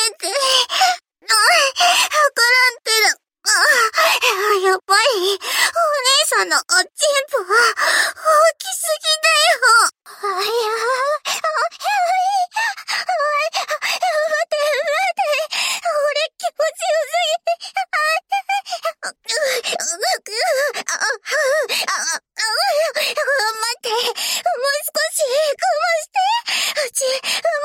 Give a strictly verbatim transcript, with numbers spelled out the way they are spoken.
て。あ、わからんけど。あ、やっぱり、お姉さんのおちんぽは大きすぎだよ。あ、いや、あ、待って、待って、俺気持ちよすぎて。あ、う、う、う、あ、あ、あ、待って、もう少し我慢して。うち、